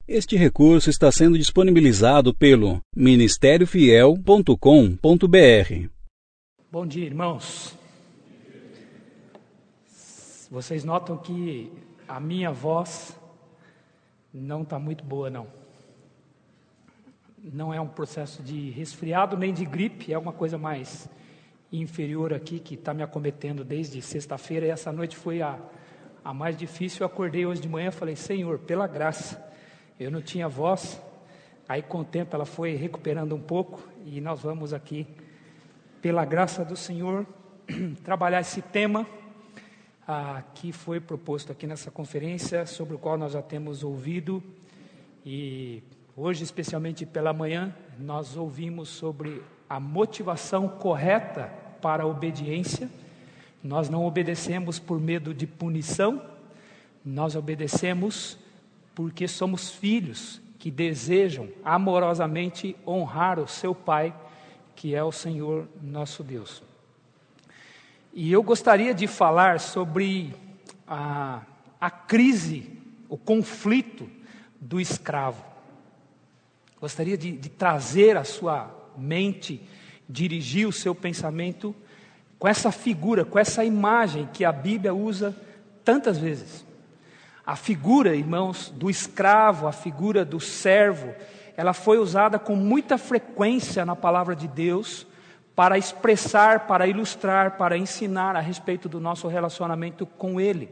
Este recurso está sendo disponibilizado pelo ministériofiel.com.br. Bom dia, irmãos. Vocês notam que a minha voz não está muito boa, não. Não é um processo de resfriado nem de gripe, é uma coisa mais inferior aqui que está me acometendo desde sexta-feira. E essa noite foi a mais difícil. Eu acordei hoje de manhã e falei: Senhor, pela graça, eu não tinha voz. Aí com o tempo ela foi recuperando um pouco e nós vamos aqui, pela graça do Senhor, trabalhar esse tema que foi proposto aqui nessa conferência, sobre o qual nós já temos ouvido. E hoje, especialmente pela manhã, nós ouvimos sobre a motivação correta para a obediência. Nós não obedecemos por medo de punição, nós obedecemos porque somos filhos que desejam amorosamente honrar o seu Pai, que é o Senhor nosso Deus. E eu gostaria de falar sobre a crise, o conflito do escravo. Gostaria de trazer a sua mente, dirigir o seu pensamento com essa figura, com essa imagem que a Bíblia usa tantas vezes. A figura, irmãos, do escravo, a figura do servo, ela foi usada com muita frequência na palavra de Deus para expressar, para ilustrar, para ensinar a respeito do nosso relacionamento com Ele.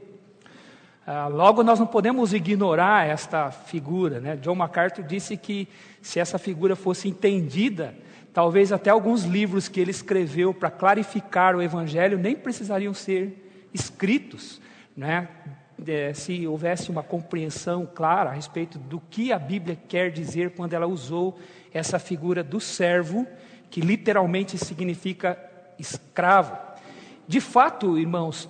Logo, nós não podemos ignorar esta figura, né? John MacArthur disse que se essa figura fosse entendida, talvez até alguns livros que ele escreveu para clarificar o Evangelho nem precisariam ser escritos, né? Se houvesse uma compreensão clara a respeito do que a Bíblia quer dizer quando ela usou essa figura do servo, que literalmente significa escravo. De fato, irmãos,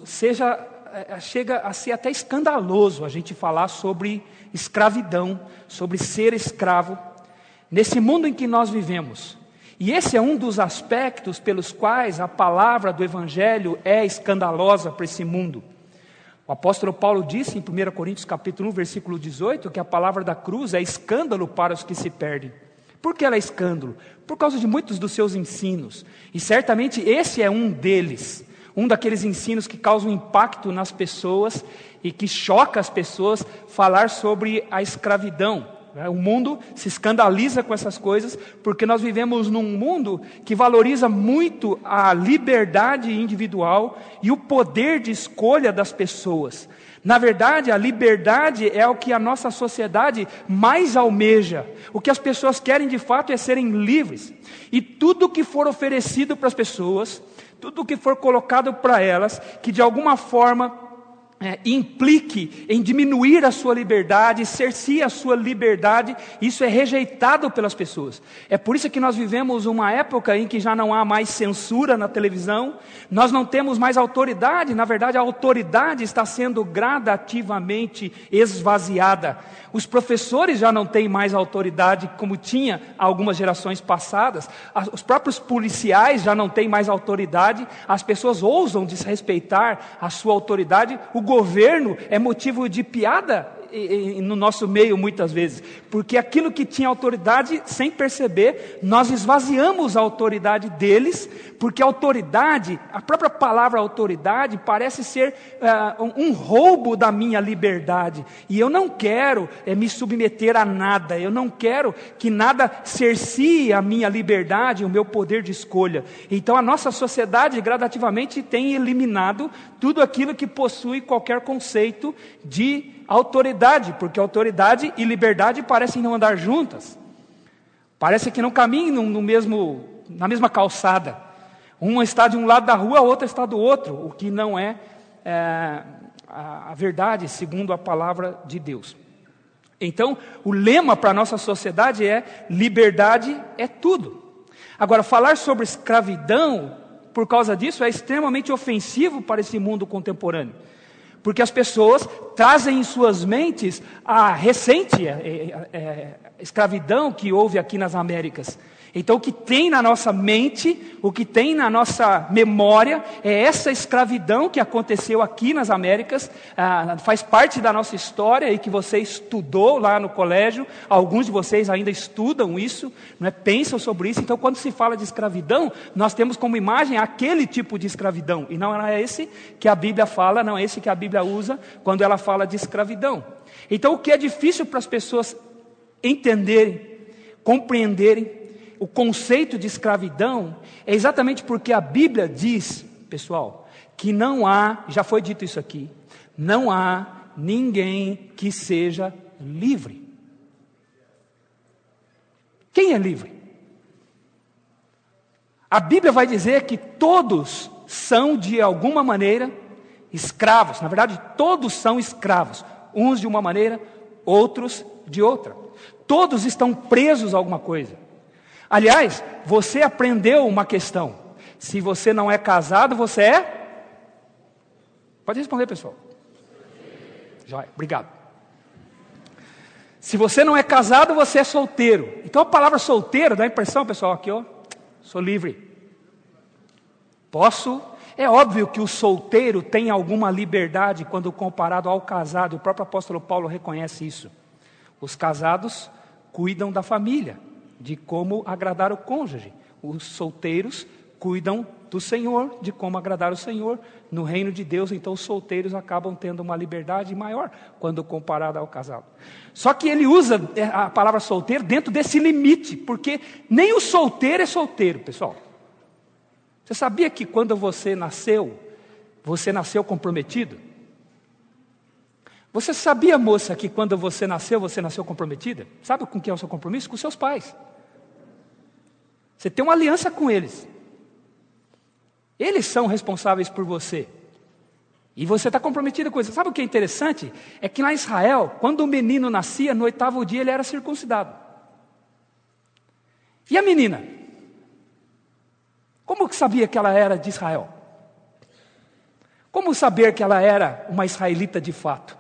chega a ser até escandaloso a gente falar sobre escravidão, sobre ser escravo, nesse mundo em que nós vivemos. E esse é um dos aspectos pelos quais a palavra do Evangelho é escandalosa para esse mundo. O apóstolo Paulo disse em 1 Coríntios capítulo 1, versículo 18, que a palavra da cruz é escândalo para os que se perdem. Por que ela é escândalo? Por causa de muitos dos seus ensinos. E certamente esse é um deles. Um daqueles ensinos que causam impacto nas pessoas e que choca as pessoas, falar sobre a escravidão. O mundo se escandaliza com essas coisas porque nós vivemos num mundo que valoriza muito a liberdade individual e o poder de escolha das pessoas. Na verdade, a liberdade é o que a nossa sociedade mais almeja. O que as pessoas querem de fato é serem livres. E tudo que for oferecido para as pessoas, tudo que for colocado para elas, que de alguma forma implique em diminuir a sua liberdade, cercear a sua liberdade, isso é rejeitado pelas pessoas. É por isso que nós vivemos uma época em que já não há mais censura na televisão, nós não temos mais autoridade, na verdade a autoridade está sendo gradativamente esvaziada. Os professores já não têm mais autoridade como tinha algumas gerações passadas, os próprios policiais já não têm mais autoridade, as pessoas ousam desrespeitar a sua autoridade, o governo é motivo de piada no nosso meio muitas vezes, porque aquilo que tinha autoridade, sem perceber, nós esvaziamos a autoridade deles, porque a autoridade, a própria palavra autoridade, parece ser um roubo da minha liberdade, e eu não quero me submeter a nada, eu não quero que nada cercie a minha liberdade, o meu poder de escolha. Então a nossa sociedade gradativamente tem eliminado tudo aquilo que possui qualquer conceito de autoridade, porque autoridade e liberdade parecem não andar juntas, parece que não caminham na mesma calçada, uma está de um lado da rua, a outra está do outro, o que não é a verdade segundo a palavra de Deus. Então o lema para a nossa sociedade é: liberdade é tudo. Agora, falar sobre escravidão por causa disso é extremamente ofensivo para esse mundo contemporâneo, porque as pessoas trazem em suas mentes a recente escravidão que houve aqui nas Américas. Então o que tem na nossa mente, o que tem na nossa memória, é essa escravidão que aconteceu aqui nas Américas, faz parte da nossa história e que você estudou lá no colégio, alguns de vocês ainda estudam isso, não é? Pensam sobre isso. Então quando se fala de escravidão, nós temos como imagem aquele tipo de escravidão, e não é esse que a Bíblia fala, não é esse que a Bíblia usa quando ela fala de escravidão. Então o que é difícil para as pessoas entenderem, compreenderem, o conceito de escravidão é exatamente porque a Bíblia diz, pessoal, que não há, já foi dito isso aqui, não há ninguém que seja livre. Quem é livre? A Bíblia vai dizer que todos são de alguma maneira escravos. Na verdade, todos são escravos, uns de uma maneira, outros de outra. Todos estão presos a alguma coisa. Aliás, você aprendeu uma questão. Se você não é casado, você é? Pode responder, pessoal. Joia, obrigado. Se você não é casado, você é solteiro. Então a palavra solteiro dá a impressão, pessoal, aqui ó, sou livre. Posso? É óbvio que o solteiro tem alguma liberdade quando comparado ao casado. O próprio apóstolo Paulo reconhece isso. Os casados cuidam da família, de como agradar o cônjuge. Os solteiros cuidam do Senhor, de como agradar o Senhor. No reino de Deus, então, os solteiros acabam tendo uma liberdade maior quando comparado ao casado. Só que ele usa a palavra solteiro dentro desse limite, porque nem o solteiro é solteiro, pessoal. Você sabia que quando você nasceu comprometido? Você sabia, moça, que quando você nasceu comprometida? Sabe com quem é o seu compromisso? Com seus pais. Você tem uma aliança com eles. Eles são responsáveis por você. E você está comprometida com eles. Sabe o que é interessante? É que lá em Israel, quando o menino nascia, no 8º dia ele era circuncidado. E a menina? Como que sabia que ela era de Israel? Como saber que ela era uma israelita de fato?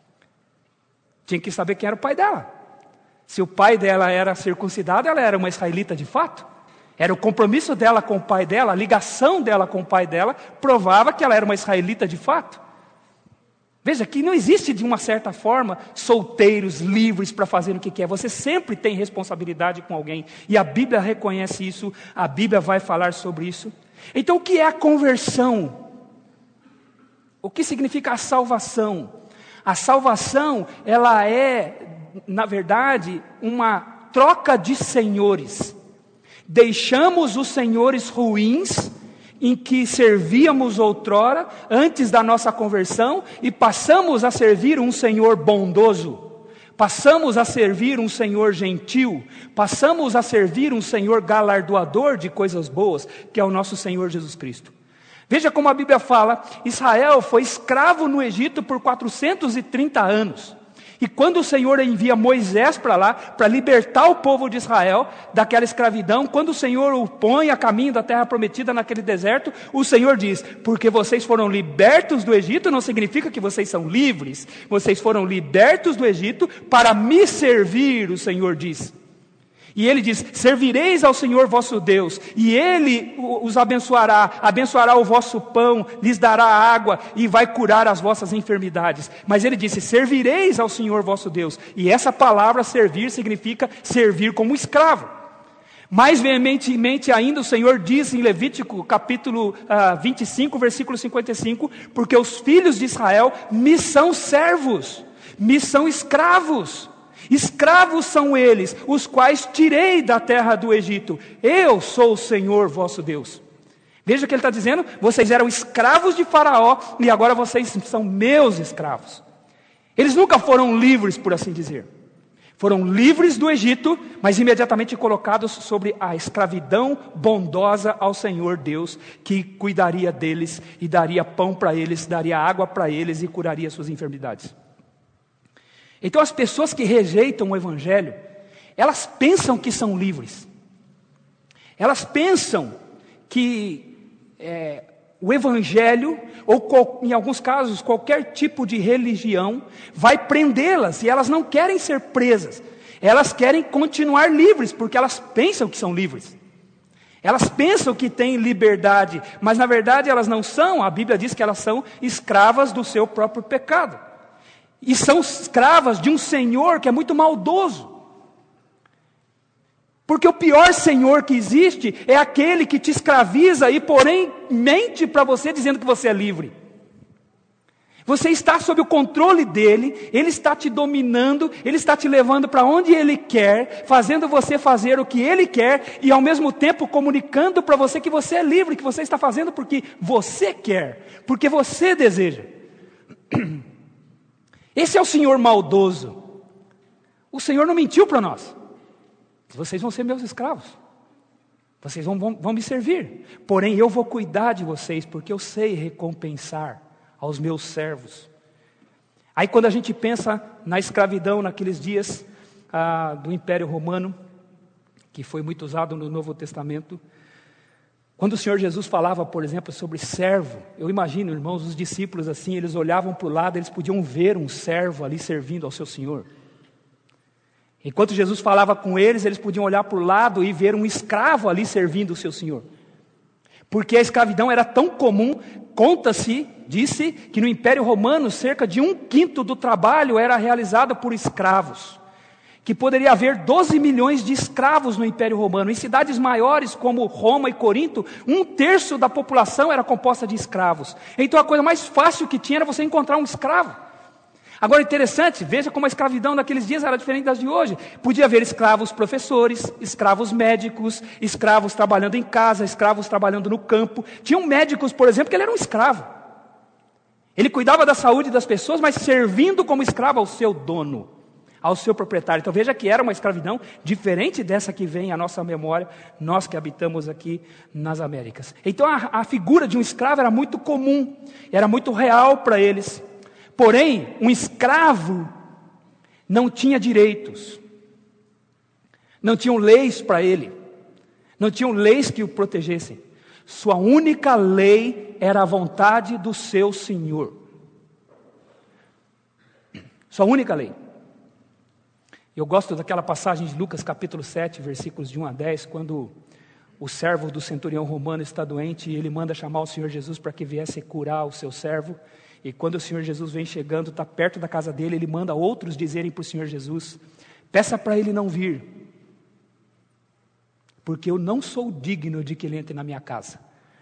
Tinha que saber quem era o pai dela. Se o pai dela era circuncidado, ela era uma israelita de fato. Era o compromisso dela com o pai dela, a ligação dela com o pai dela, provava que ela era uma israelita de fato. Veja que não existe, de uma certa forma, solteiros livres para fazer o que quer. Você sempre tem responsabilidade com alguém. E a Bíblia reconhece isso, a Bíblia vai falar sobre isso. Então o que é a conversão? O que significa a salvação? A salvação, ela é, na verdade, uma troca de senhores. Deixamos os senhores ruins, em que servíamos outrora, antes da nossa conversão, e passamos a servir um Senhor bondoso. Passamos a servir um Senhor gentil. Passamos a servir um Senhor galardoador de coisas boas, que é o nosso Senhor Jesus Cristo. Veja como a Bíblia fala, Israel foi escravo no Egito por 430 anos. E quando o Senhor envia Moisés para lá, para libertar o povo de Israel daquela escravidão, quando o Senhor o põe a caminho da terra prometida naquele deserto, o Senhor diz, porque vocês foram libertos do Egito, não significa que vocês são livres. Vocês foram libertos do Egito para me servir, o Senhor diz. E ele diz, servireis ao Senhor vosso Deus, e Ele os abençoará o vosso pão, lhes dará água, e vai curar as vossas enfermidades. Mas ele disse, servireis ao Senhor vosso Deus. E essa palavra servir significa servir como escravo. Mais veementemente ainda o Senhor diz em Levítico capítulo 25, versículo 55, porque os filhos de Israel me são servos, me são escravos. Escravos são eles, os quais tirei da terra do Egito. Eu sou o Senhor vosso Deus. Veja o que ele está dizendo, vocês eram escravos de Faraó, e agora vocês são meus escravos. Eles nunca foram livres, por assim dizer. Foram livres do Egito, mas imediatamente colocados sobre a escravidão bondosa ao Senhor Deus, que cuidaria deles, e daria pão para eles, daria água para eles, e curaria suas enfermidades. Então as pessoas que rejeitam o Evangelho, elas pensam que são livres. Elas pensam que o Evangelho, ou em alguns casos qualquer tipo de religião, vai prendê-las, e elas não querem ser presas. Elas querem continuar livres, porque elas pensam que são livres. Elas pensam que têm liberdade, mas na verdade elas não são. A Bíblia diz que elas são escravas do seu próprio pecado. E são escravas de um senhor que é muito maldoso. Porque o pior senhor que existe é aquele que te escraviza e porém mente para você dizendo que você é livre. Você está sob o controle dele, ele está te dominando, ele está te levando para onde ele quer, fazendo você fazer o que ele quer e ao mesmo tempo comunicando para você que você é livre, que você está fazendo porque você quer, porque você deseja. Esse é o senhor maldoso. O Senhor não mentiu para nós. Vocês vão ser meus escravos. Vocês vão me servir. Porém, eu vou cuidar de vocês, porque eu sei recompensar aos meus servos. Aí quando a gente pensa na escravidão naqueles dias do Império Romano, que foi muito usado no Novo Testamento, quando o Senhor Jesus falava, por exemplo, sobre servo, eu imagino, irmãos, os discípulos assim, eles olhavam para o lado, eles podiam ver um servo ali servindo ao seu Senhor. Enquanto Jesus falava com eles, eles podiam olhar para o lado e ver um escravo ali servindo o seu Senhor. Porque a escravidão era tão comum, disse que no Império Romano cerca de 1/5 do trabalho era realizado por escravos. Que poderia haver 12 milhões de escravos no Império Romano. Em cidades maiores como Roma e Corinto, 1/3 da população era composta de escravos. Então a coisa mais fácil que tinha era você encontrar um escravo. Agora interessante, veja como a escravidão naqueles dias era diferente das de hoje. Podia haver escravos professores, escravos médicos, escravos trabalhando em casa, escravos trabalhando no campo. Tinham médicos, por exemplo, que ele era um escravo. Ele cuidava da saúde das pessoas, mas servindo como escravo ao seu dono, ao seu proprietário. Então veja que era uma escravidão diferente dessa que vem à nossa memória, nós que habitamos aqui nas Américas. Então a figura de um escravo era muito comum, era muito real para eles. Porém, um escravo não tinha direitos, não tinham leis para ele, não tinham leis que o protegessem. Sua única lei era a vontade do seu senhor. Sua única lei. Eu gosto daquela passagem de Lucas capítulo 7, versículos de 1 a 10, quando o servo do centurião romano está doente e ele manda chamar o Senhor Jesus para que viesse curar o seu servo. E quando o Senhor Jesus vem chegando, está perto da casa dele, ele manda outros dizerem para o Senhor Jesus: peça para ele não vir, porque eu não sou digno de que ele entre na minha casa.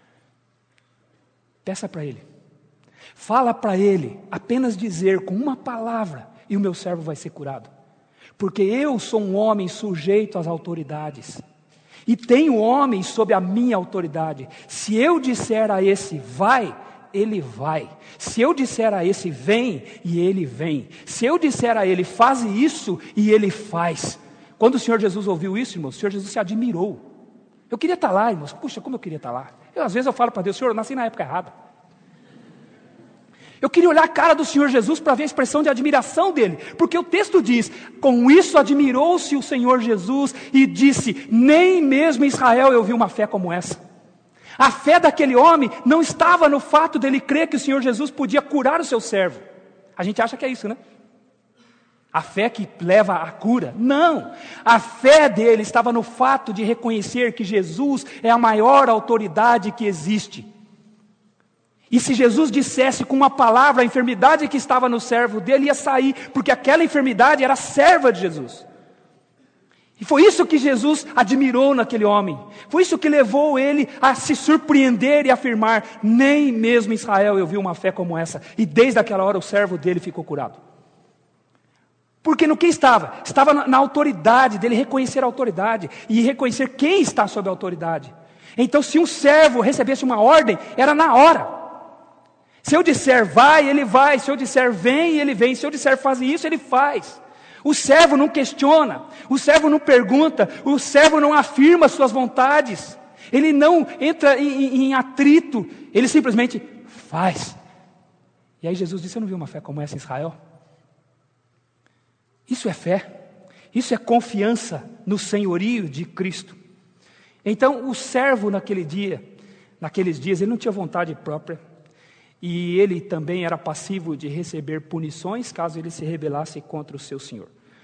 Peça para ele. Fala para ele, apenas dizer com uma palavra, e o meu servo vai ser curado. Porque eu sou um homem sujeito às autoridades, e tenho homens sob a minha autoridade. Se eu disser a esse, vai, ele vai. Se eu disser a esse, vem, e ele vem. Se eu disser a ele, faz isso, e ele faz. Quando o Senhor Jesus ouviu isso, irmãos, o Senhor Jesus se admirou. Eu queria estar lá, irmãos. Puxa, como eu queria estar lá. Às vezes eu falo para Deus: Senhor, eu nasci na época errada. Eu queria olhar a cara do Senhor Jesus para ver a expressão de admiração dele. Porque o texto diz: com isso admirou-se o Senhor Jesus e disse: nem mesmo em Israel eu vi uma fé como essa. A fé daquele homem não estava no fato dele crer que o Senhor Jesus podia curar o seu servo. A gente acha que é isso, né? A fé que leva à cura. Não. A fé dele estava no fato de reconhecer que Jesus é a maior autoridade que existe. E se Jesus dissesse com uma palavra a enfermidade que estava no servo dele, ia sair, porque aquela enfermidade era serva de Jesus. E foi isso que Jesus admirou naquele homem. Foi isso que levou ele a se surpreender e afirmar: nem mesmo em Israel eu vi uma fé como essa. E desde aquela hora o servo dele ficou curado. Porque no que estava? Estava na autoridade dele, reconhecer a autoridade. E reconhecer quem está sob a autoridade. Então se um servo recebesse uma ordem, era na hora. Se eu disser vai, ele vai. Se eu disser vem, ele vem. Se eu disser faz isso, ele faz. O servo não questiona, o servo não pergunta, o servo não afirma suas vontades, ele não entra em atrito, ele simplesmente faz. E aí Jesus disse: eu não vi uma fé como essa em Israel. Isso é fé, isso é confiança no senhorio de Cristo. Então o servo naqueles dias, ele não tinha vontade própria, e ele também era passivo de receber punições caso ele se rebelasse contra o seu senhor.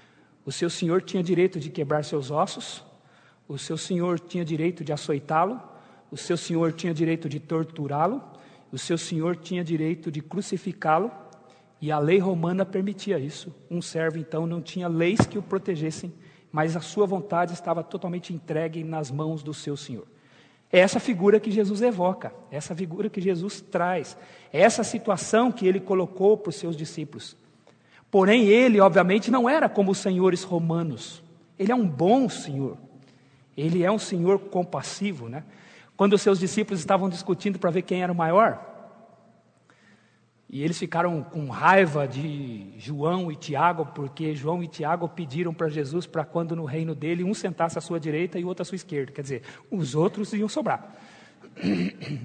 O seu senhor tinha direito de quebrar seus ossos, o seu senhor tinha direito de açoitá-lo, o seu senhor tinha direito de torturá-lo, o seu senhor tinha direito de crucificá-lo, e a lei romana permitia isso. Um servo, então, não tinha leis que o protegessem, mas a sua vontade estava totalmente entregue nas mãos do seu senhor. É essa figura que Jesus evoca, essa figura que Jesus traz, essa situação que ele colocou para os seus discípulos. Porém, ele, obviamente, não era como os senhores romanos. Ele é um bom senhor. Ele é um senhor compassivo, né? Quando os seus discípulos estavam discutindo para ver quem era o maior, e eles ficaram com raiva de João e Tiago, porque João e Tiago pediram para Jesus para quando no reino dele um sentasse à sua direita e o outro à sua esquerda. Quer dizer, os outros iam sobrar. E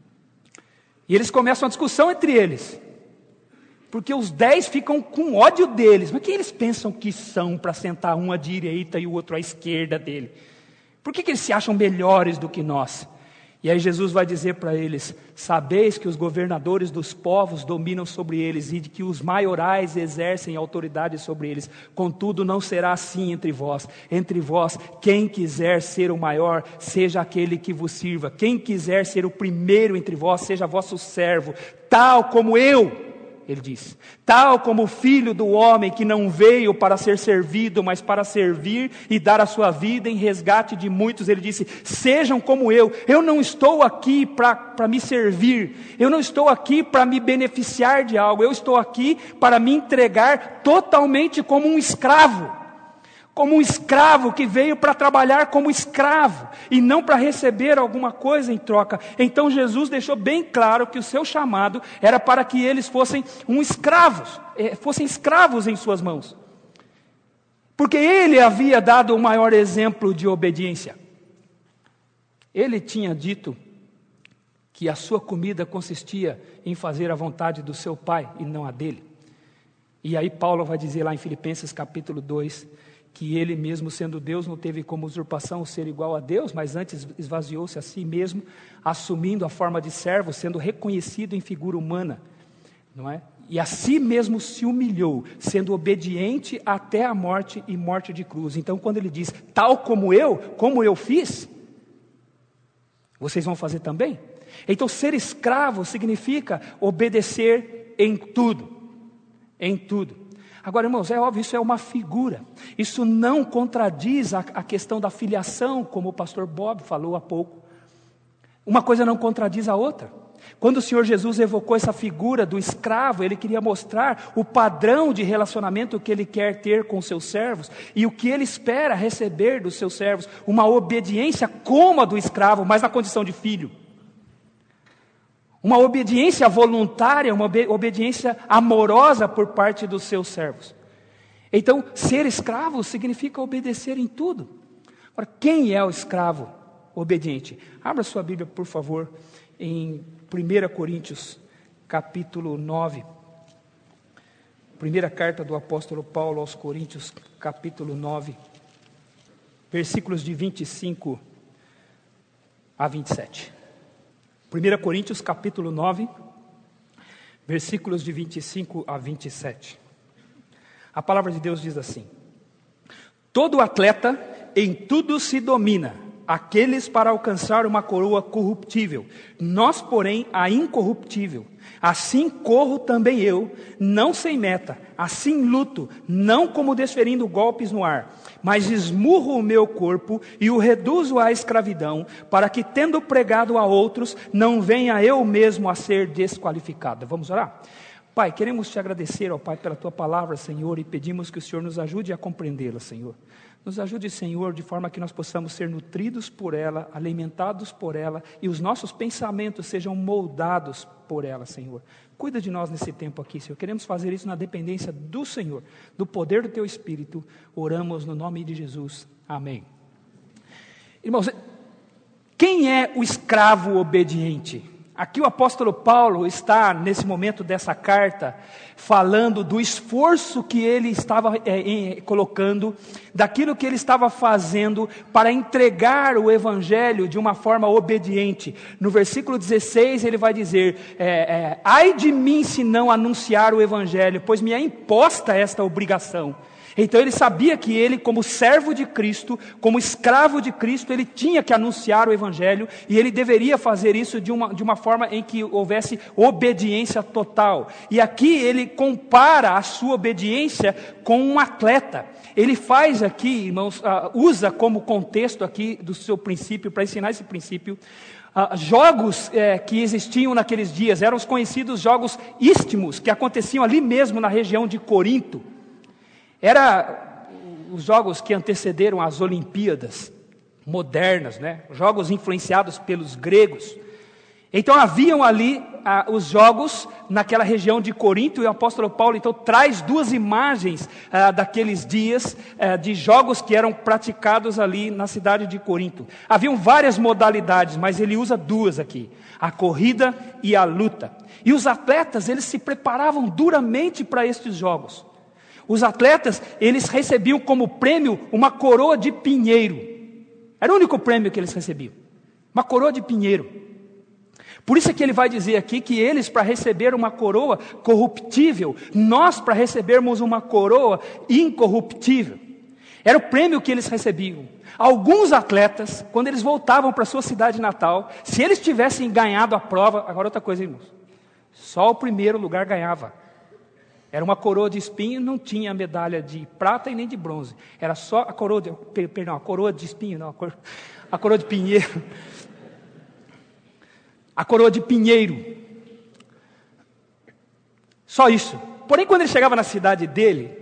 eles começam a discussão entre eles, porque os 10 ficam com ódio deles. Mas quem eles pensam que são para sentar um à direita e o outro à esquerda dele? Por que eles se acham melhores do que nós? E aí Jesus vai dizer para eles: sabeis que os governadores dos povos dominam sobre eles, e de que os maiorais exercem autoridade sobre eles. Contudo, não será assim entre vós. Entre vós, quem quiser ser o maior, seja aquele que vos sirva. Quem quiser ser o primeiro entre vós, seja vosso servo. Tal como eu, ele diz, tal como o Filho do Homem, que não veio para ser servido, mas para servir e dar a sua vida em resgate de muitos. Ele disse: sejam como eu não estou aqui para me servir, eu não estou aqui para me beneficiar de algo, eu estou aqui para me entregar totalmente como um escravo que veio para trabalhar como escravo, e não para receber alguma coisa em troca. Então Jesus deixou bem claro que o seu chamado era para que eles fossem escravos em suas mãos, porque ele havia dado o maior exemplo de obediência. Ele tinha dito que a sua comida consistia em fazer a vontade do seu Pai e não a dele. E aí Paulo vai dizer lá em Filipenses capítulo 2, que ele mesmo sendo Deus não teve como usurpação ser igual a Deus, mas antes esvaziou-se a si mesmo, assumindo a forma de servo, sendo reconhecido em figura humana, não é? E a si mesmo se humilhou, sendo obediente até a morte e morte de cruz. Então quando ele diz, tal como eu fiz, vocês vão fazer também? Então ser escravo significa obedecer em tudo, em tudo. Agora, irmãos, é óbvio, isso é uma figura. Isso não contradiz a questão da filiação, como o pastor Bob falou há pouco. Uma coisa não contradiz a outra. Quando o Senhor Jesus evocou essa figura do escravo, Ele queria mostrar o padrão de relacionamento que Ele quer ter com os seus servos e o que Ele espera receber dos seus servos. Uma obediência como a do escravo, mas na condição de filho. Uma obediência voluntária, uma obediência amorosa por parte dos seus servos. Então, ser escravo significa obedecer em tudo. Agora, quem é o escravo obediente? Abra sua Bíblia, por favor, em 1 Coríntios, capítulo 9. Primeira carta do apóstolo Paulo aos Coríntios, capítulo 9, versículos de 25 a 27. 1 Coríntios capítulo 9, versículos de 25 a 27. A palavra de Deus diz assim: todo atleta em tudo se domina, aqueles para alcançar uma coroa corruptível, nós porém a incorruptível. Assim corro também eu, não sem meta, assim luto, não como desferindo golpes no ar, mas esmurro o meu corpo e o reduzo à escravidão, para que, tendo pregado a outros, não venha eu mesmo a ser desqualificado. Vamos orar? Pai, queremos te agradecer, ó Pai, pela tua palavra, Senhor, e pedimos que o Senhor nos ajude a compreendê-la, Senhor. Nos ajude, Senhor, de forma que nós possamos ser nutridos por ela, alimentados por ela, e os nossos pensamentos sejam moldados por ela, Senhor. Cuida de nós nesse tempo aqui, Senhor. Queremos fazer isso na dependência do Senhor, do poder do Teu Espírito. Oramos no nome de Jesus. Amém. Irmãos, quem é o escravo obediente? Aqui o apóstolo Paulo está, nesse momento dessa carta, falando do esforço que ele estava colocando, daquilo que ele estava fazendo para entregar o evangelho de uma forma obediente. No versículo 16 ele vai dizer, ai de mim se não anunciar o evangelho, pois me é imposta esta obrigação. Então ele sabia que ele, como servo de Cristo, como escravo de Cristo, ele tinha que anunciar o Evangelho, e ele deveria fazer isso de uma forma em que houvesse obediência total. E aqui ele compara a sua obediência com um atleta. Ele faz aqui, irmãos, usa como contexto aqui do seu princípio, para ensinar esse princípio, jogos que existiam naqueles dias, eram os conhecidos jogos istmos, que aconteciam ali mesmo na região de Corinto. Eram os jogos que antecederam as Olimpíadas modernas, né? Jogos influenciados pelos gregos. Então haviam ali os jogos naquela região de Corinto, e o apóstolo Paulo então traz duas imagens daqueles dias, de jogos que eram praticados ali na cidade de Corinto. Haviam várias modalidades, mas ele usa duas aqui: a corrida e a luta. E os atletas, eles se preparavam duramente para estes jogos. Os atletas, eles recebiam como prêmio uma coroa de pinheiro. Era o único prêmio que eles recebiam, uma coroa de pinheiro. Por isso é que ele vai dizer aqui que eles, para receber uma coroa corruptível, nós, para recebermos uma coroa incorruptível. Era o prêmio que eles recebiam. Alguns atletas, quando eles voltavam para sua cidade natal, se eles tivessem ganhado a prova, agora outra coisa, irmãos, só o primeiro lugar ganhava. Era uma coroa de espinho, não tinha medalha de prata e nem de bronze. Era só a coroa de espinho, não, a coroa de pinheiro. A coroa de pinheiro. Só isso. Porém, quando ele chegava na cidade dele,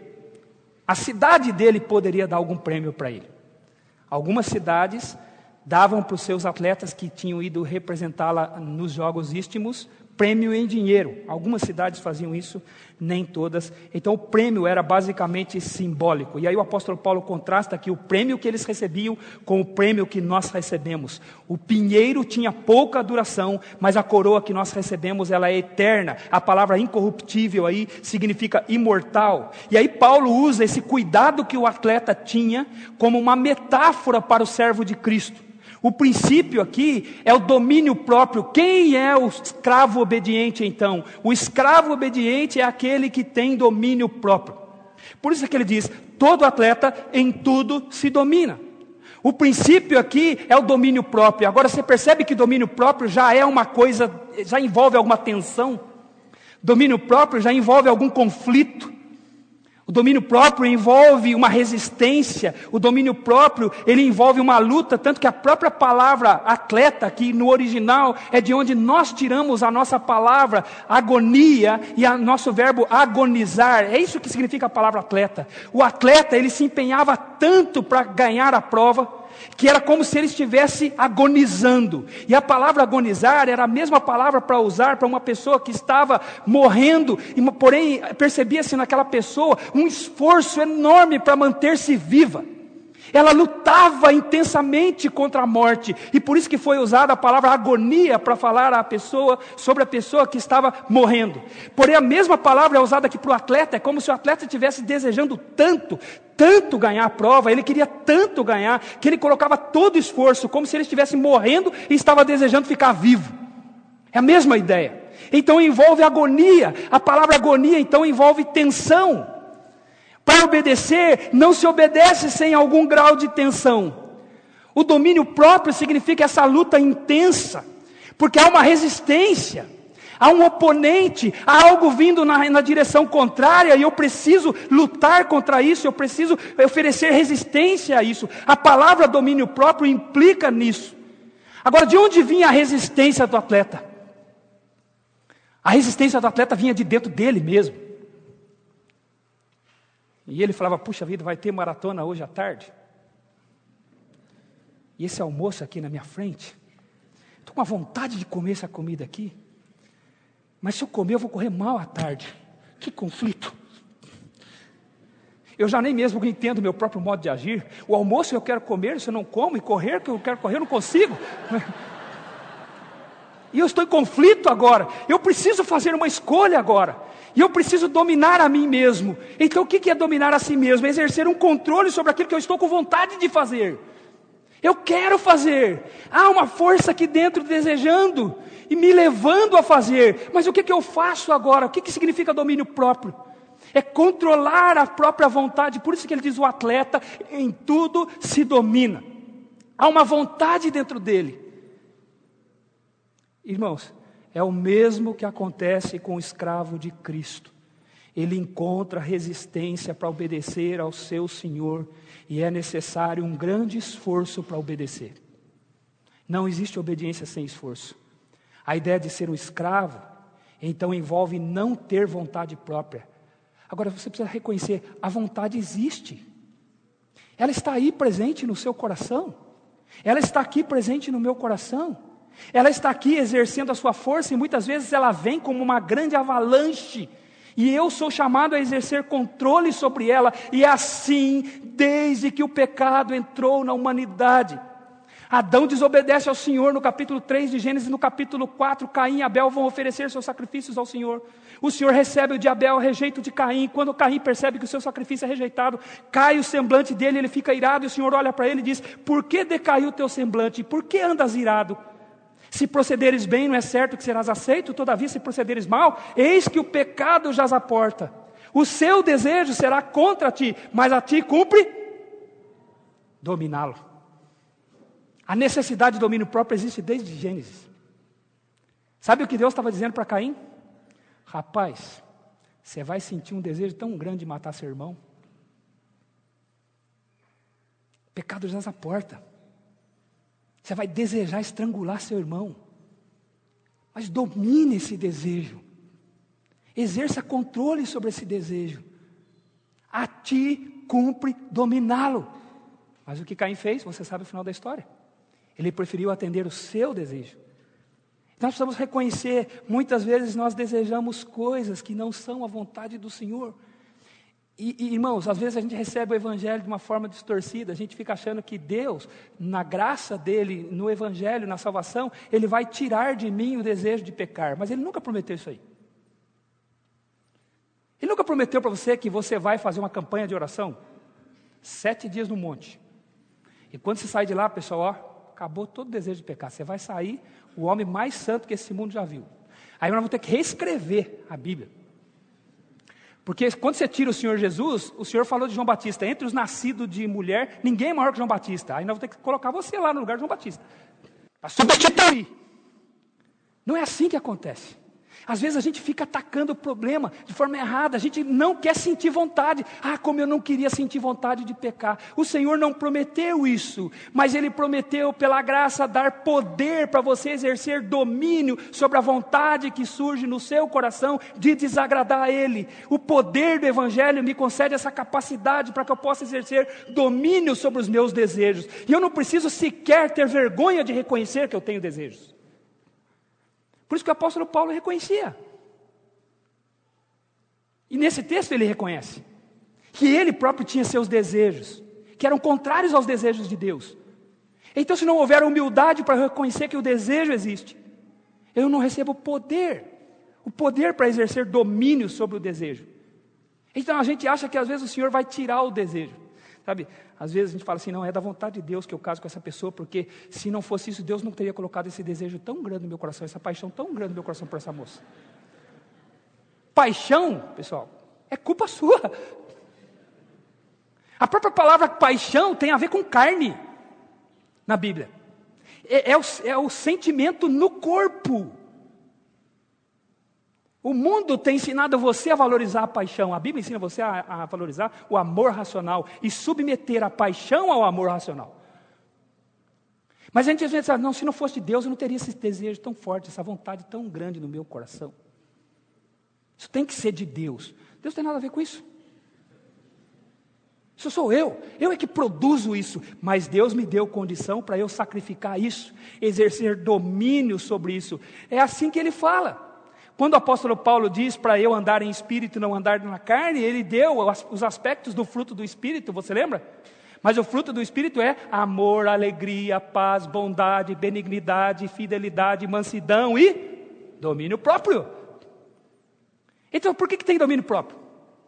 a cidade dele poderia dar algum prêmio para ele. Algumas cidades davam para os seus atletas que tinham ido representá-la nos jogos istmos prêmio em dinheiro. Algumas cidades faziam isso, nem todas. Então o prêmio era basicamente simbólico. E aí o apóstolo Paulo contrasta aqui o prêmio que eles recebiam com o prêmio que nós recebemos. O pinheiro tinha pouca duração, mas a coroa que nós recebemos, ela é eterna. A palavra incorruptível aí significa imortal. E aí Paulo usa esse cuidado que o atleta tinha como uma metáfora para o servo de Cristo. O princípio aqui é o domínio próprio. Quem é o escravo obediente então? O escravo obediente é aquele que tem domínio próprio. Por isso é que ele diz, todo atleta em tudo se domina. O princípio aqui é o domínio próprio. Agora você percebe que domínio próprio já é uma coisa, já envolve alguma tensão. Domínio próprio já envolve algum conflito. O domínio próprio envolve uma resistência, o domínio próprio, ele envolve uma luta, tanto que a própria palavra atleta, aqui no original, é de onde nós tiramos a nossa palavra agonia e o nosso verbo agonizar. É isso que significa a palavra atleta. O atleta, ele se empenhava tanto para ganhar a prova, que era como se ele estivesse agonizando. E a palavra agonizar era a mesma palavra para usar para uma pessoa que estava morrendo, porém percebia-se naquela pessoa um esforço enorme para manter-se viva. Ela lutava intensamente contra a morte, e por isso que foi usada a palavra agonia para falar sobre a pessoa que estava morrendo. Porém a mesma palavra é usada aqui para o atleta, é como se o atleta estivesse desejando tanto ganhar a prova, ele queria tanto ganhar, que ele colocava todo o esforço, como se ele estivesse morrendo e estava desejando ficar vivo. É a mesma ideia. Então envolve agonia, a palavra agonia então envolve tensão. Para obedecer, não se obedece sem algum grau de tensão. O domínio próprio significa essa luta intensa, porque há uma resistência, há um oponente, há algo vindo na direção contrária, e eu preciso lutar contra isso, eu preciso oferecer resistência a isso. A palavra domínio próprio implica nisso. Agora, de onde vinha a resistência do atleta? A resistência do atleta vinha de dentro dele mesmo. E ele falava, puxa vida, vai ter maratona hoje à tarde? E esse almoço aqui na minha frente? Estou com uma vontade de comer essa comida aqui. Mas se eu comer, eu vou correr mal à tarde. Que conflito. Eu já nem mesmo entendo o meu próprio modo de agir. O almoço eu quero comer, se eu não como, e correr, que eu quero correr, eu não consigo. E eu estou em conflito agora. Eu preciso fazer uma escolha agora. E eu preciso dominar a mim mesmo. Então o que é dominar a si mesmo? É exercer um controle sobre aquilo que eu estou com vontade de fazer. Eu quero fazer. Há uma força aqui dentro desejando e me levando a fazer. Mas o que eu faço agora? O que significa domínio próprio? É controlar a própria vontade. Por isso que ele diz: o atleta em tudo se domina. Há uma vontade dentro dele. Irmãos, é o mesmo que acontece com o escravo de Cristo. Ele encontra resistência para obedecer ao seu Senhor, e é necessário um grande esforço para obedecer. Não existe obediência sem esforço. A ideia de ser um escravo, então, envolve não ter vontade própria. Agora, você precisa reconhecer: a vontade existe. Ela está aí presente no seu coração. Ela está aqui presente no meu coração. Ela está aqui exercendo a sua força, e muitas vezes ela vem como uma grande avalanche. E eu sou chamado a exercer controle sobre ela. E é assim desde que o pecado entrou na humanidade. Adão desobedece ao Senhor no capítulo 3 de Gênesis. No capítulo 4, Caim e Abel vão oferecer seus sacrifícios ao Senhor. O Senhor recebe o de Abel, rejeita o de Caim. Quando Caim percebe que o seu sacrifício é rejeitado, cai o semblante dele, ele fica irado. E o Senhor olha para ele e diz: por que decaiu o teu semblante? Por que andas irado? Se procederes bem, não é certo que serás aceito? Todavia, se procederes mal, eis que o pecado jaz à porta. O seu desejo será contra ti, mas a ti cumpre dominá-lo. A necessidade de domínio próprio existe desde Gênesis. Sabe o que Deus estava dizendo para Caim? Rapaz, você vai sentir um desejo tão grande de matar seu irmão. O pecado jaz à porta. Você vai desejar estrangular seu irmão. Mas domine esse desejo. Exerça controle sobre esse desejo. A ti cumpre dominá-lo. Mas o que Caim fez, você sabe o final da história. Ele preferiu atender o seu desejo. Nós precisamos reconhecer, muitas vezes nós desejamos coisas que não são a vontade do Senhor. E irmãos, às vezes a gente recebe o Evangelho de uma forma distorcida. A gente fica achando que Deus, na graça dEle, no Evangelho, na salvação, Ele vai tirar de mim o desejo de pecar. Mas Ele nunca prometeu isso aí. Ele nunca prometeu para você que você vai fazer uma campanha de oração 7 dias no monte. E quando você sai de lá, pessoal, ó, acabou todo o desejo de pecar. Você vai sair o homem mais santo que esse mundo já viu. Aí nós vamos ter que reescrever a Bíblia. Porque quando você tira o Senhor Jesus, o Senhor falou de João Batista: entre os nascidos de mulher, ninguém é maior que João Batista. Aí nós vamos ter que colocar você lá no lugar de João Batista, para substituir. Não é assim que acontece. Às vezes a gente fica atacando o problema de forma errada. A gente não quer sentir vontade. Ah, como eu não queria sentir vontade de pecar. O Senhor não prometeu isso, mas Ele prometeu pela graça dar poder para você exercer domínio sobre a vontade que surge no seu coração de desagradar a Ele. O poder do Evangelho me concede essa capacidade para que eu possa exercer domínio sobre os meus desejos. E eu não preciso sequer ter vergonha de reconhecer que eu tenho desejos. Por isso que o apóstolo Paulo reconhecia. E nesse texto ele reconhece que ele próprio tinha seus desejos, que eram contrários aos desejos de Deus. Então, se não houver humildade para reconhecer que o desejo existe, eu não recebo o poder para exercer domínio sobre o desejo. Então a gente acha que às vezes o Senhor vai tirar o desejo. Sabe, às vezes a gente fala assim: não, é da vontade de Deus que eu caso com essa pessoa, porque se não fosse isso, Deus não teria colocado esse desejo tão grande no meu coração, essa paixão tão grande no meu coração por essa moça. Paixão, pessoal, é culpa sua. A própria palavra paixão tem a ver com carne na Bíblia. É o sentimento no corpo. O mundo tem ensinado você a valorizar a paixão. A Bíblia ensina você a valorizar o amor racional e submeter a paixão ao amor racional. Mas a gente às vezes diz: não, se não fosse de Deus, eu não teria esse desejo tão forte, essa vontade tão grande no meu coração. Isso tem que ser de Deus. Deus não tem nada a ver com isso. Isso sou eu é que produzo isso. Mas Deus me deu condição para eu sacrificar isso, exercer domínio sobre isso. É assim que Ele fala. Quando o apóstolo Paulo diz para eu andar em espírito e não andar na carne, ele deu os aspectos do fruto do espírito, você lembra? Mas o fruto do espírito é amor, alegria, paz, bondade, benignidade, fidelidade, mansidão e domínio próprio. Então por que tem domínio próprio?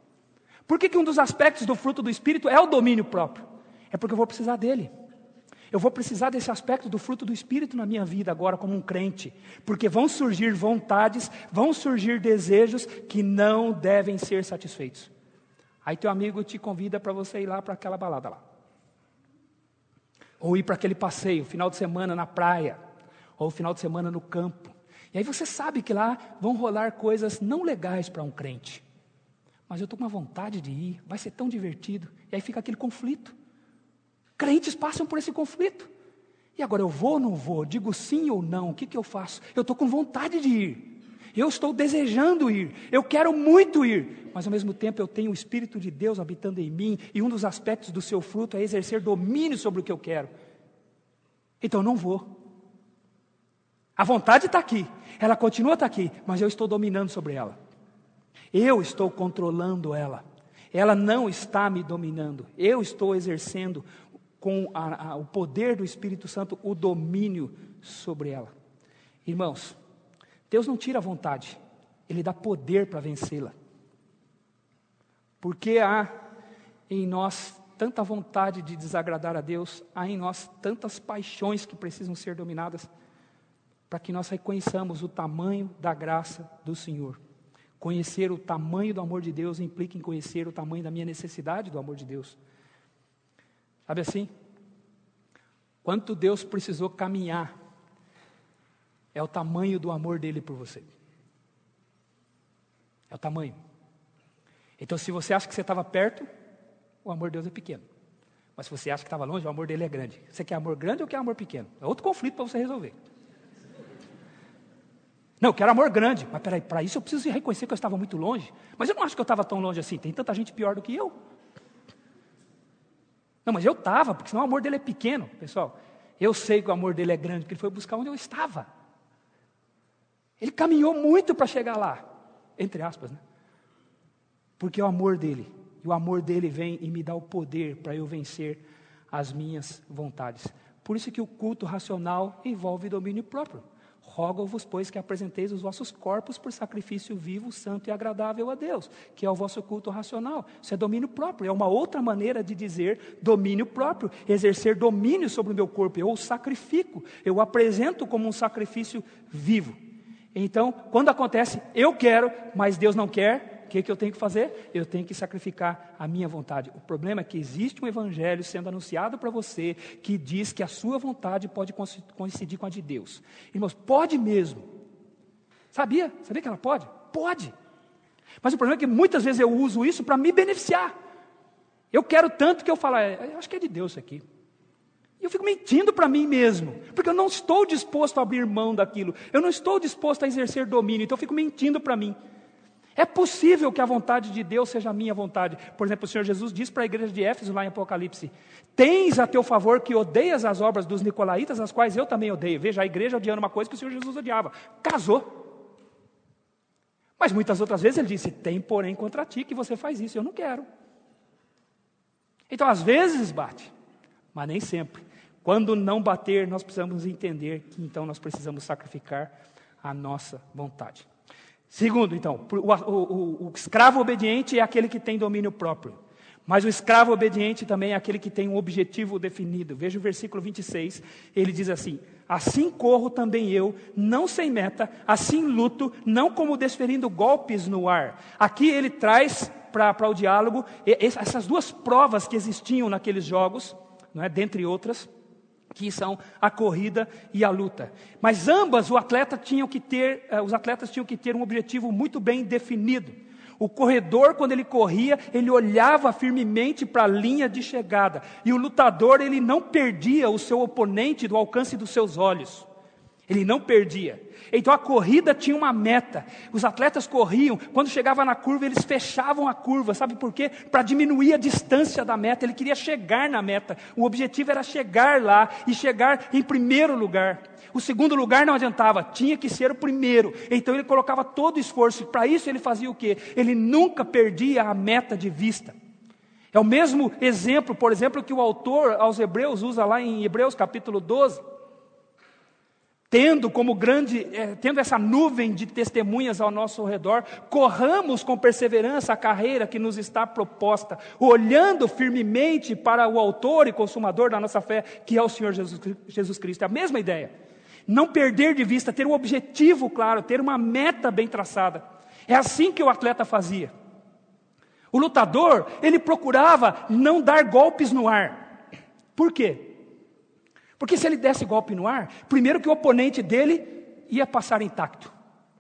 Por que um dos aspectos do fruto do espírito é o domínio próprio? É porque eu vou precisar dele. Eu vou precisar desse aspecto do fruto do Espírito na minha vida agora como um crente, porque vão surgir vontades, vão surgir desejos que não devem ser satisfeitos. Aí teu amigo te convida para você ir lá para aquela balada lá. Ou ir para aquele passeio, final de semana na praia, ou final de semana no campo. E aí você sabe que lá vão rolar coisas não legais para um crente. Mas eu estou com uma vontade de ir, vai ser tão divertido. E aí fica aquele conflito. Crentes passam por esse conflito. E agora eu vou ou não vou? Digo sim ou não? O que eu faço? Eu estou com vontade de ir. Eu estou desejando ir. Eu quero muito ir. Mas ao mesmo tempo eu tenho o Espírito de Deus habitando em mim. E um dos aspectos do seu fruto é exercer domínio sobre o que eu quero. Então eu não vou. A vontade está aqui. Ela continua a aqui. Mas eu estou dominando sobre ela. Eu estou controlando ela. Ela não está me dominando. Eu estou exercendo com o poder do Espírito Santo o domínio sobre ela. Irmãos, Deus não tira a vontade, Ele dá poder para vencê-la. Porque há em nós tanta vontade de desagradar a Deus, há em nós tantas paixões que precisam ser dominadas, para que nós reconheçamos o tamanho da graça do Senhor. Conhecer o tamanho do amor de Deus implica em conhecer o tamanho da minha necessidade do amor de Deus. Sabe assim? Quanto Deus precisou caminhar, é o tamanho do amor dele por você. É o tamanho. Então se você acha que você estava perto, o amor de Deus é pequeno. Mas se você acha que estava longe, o amor dele é grande. Você quer amor grande ou quer amor pequeno? É outro conflito para você resolver. Não, eu quero amor grande. Mas peraí, para isso eu preciso reconhecer que eu estava muito longe. Mas eu não acho que eu estava tão longe assim. Tem tanta gente pior do que eu. Não, mas eu estava, porque senão o amor dele é pequeno. Pessoal, eu sei que o amor dele é grande, porque ele foi buscar onde eu estava. Ele caminhou muito para chegar lá. Entre aspas, né? Porque é o amor dele. E o amor dele vem e me dá o poder para eu vencer as minhas vontades. Por isso que o culto racional envolve domínio próprio. Rogo-vos, pois, que apresenteis os vossos corpos por sacrifício vivo, santo e agradável a Deus, que é o vosso culto racional. Isso é domínio próprio, é uma outra maneira de dizer domínio próprio, exercer domínio sobre o meu corpo. Eu o sacrifico, eu o apresento como um sacrifício vivo. Então, quando acontece, eu quero, mas Deus não quer, o que eu tenho que fazer? Eu tenho que sacrificar a minha vontade. O problema é que existe um evangelho sendo anunciado para você que diz que a sua vontade pode coincidir com a de Deus. Irmãos, pode mesmo. Sabia? Sabia que ela pode? Pode. Mas o problema é que muitas vezes eu uso isso para me beneficiar. Eu quero tanto que eu falo, eu acho que é de Deus isso aqui. E eu fico mentindo para mim mesmo, porque eu não estou disposto a abrir mão daquilo. Eu não estou disposto a exercer domínio, então eu fico mentindo para mim. É possível que a vontade de Deus seja a minha vontade. Por exemplo, o Senhor Jesus diz para a igreja de Éfeso, lá em Apocalipse: tens a teu favor que odeias as obras dos nicolaítas, as quais eu também odeio. Veja, a igreja odiando uma coisa que o Senhor Jesus odiava. Casou. Mas muitas outras vezes ele disse: tem porém contra ti que você faz isso, eu não quero. Então às vezes bate, mas nem sempre. Quando não bater, nós precisamos entender que então nós precisamos sacrificar a nossa vontade. Segundo, então, o escravo obediente é aquele que tem domínio próprio. Mas o escravo obediente também é aquele que tem um objetivo definido. Veja o versículo 26, ele diz assim: assim corro também eu, não sem meta, assim luto, não como desferindo golpes no ar. Aqui ele traz para o diálogo essas duas provas que existiam naqueles jogos, não é? Dentre outras, que são a corrida e a luta. Mas ambas os atletas tinham que ter um objetivo muito bem definido. O corredor, quando ele corria, ele olhava firmemente para a linha de chegada. E o lutador, ele não perdia o seu oponente do alcance dos seus olhos. Ele não perdia. Então a corrida tinha uma meta. Os atletas corriam, quando chegava na curva, eles fechavam a curva. Sabe por quê? Para diminuir a distância da meta. Ele queria chegar na meta. O objetivo era chegar lá e chegar em primeiro lugar. O segundo lugar não adiantava, tinha que ser o primeiro. Então ele colocava todo o esforço. Para isso ele fazia o quê? Ele nunca perdia a meta de vista. É o mesmo exemplo, por exemplo, que o autor aos Hebreus usa lá em Hebreus capítulo 12. tendo essa nuvem de testemunhas ao nosso redor, corramos com perseverança a carreira que nos está proposta, olhando firmemente para o autor e consumador da nossa fé, que é o Senhor Jesus Cristo. É a mesma ideia. Não perder de vista, ter um objetivo claro, ter uma meta bem traçada. É assim que o atleta fazia. O lutador, ele procurava não dar golpes no ar. Por quê? Porque se ele desse golpe no ar, primeiro que o oponente dele ia passar intacto.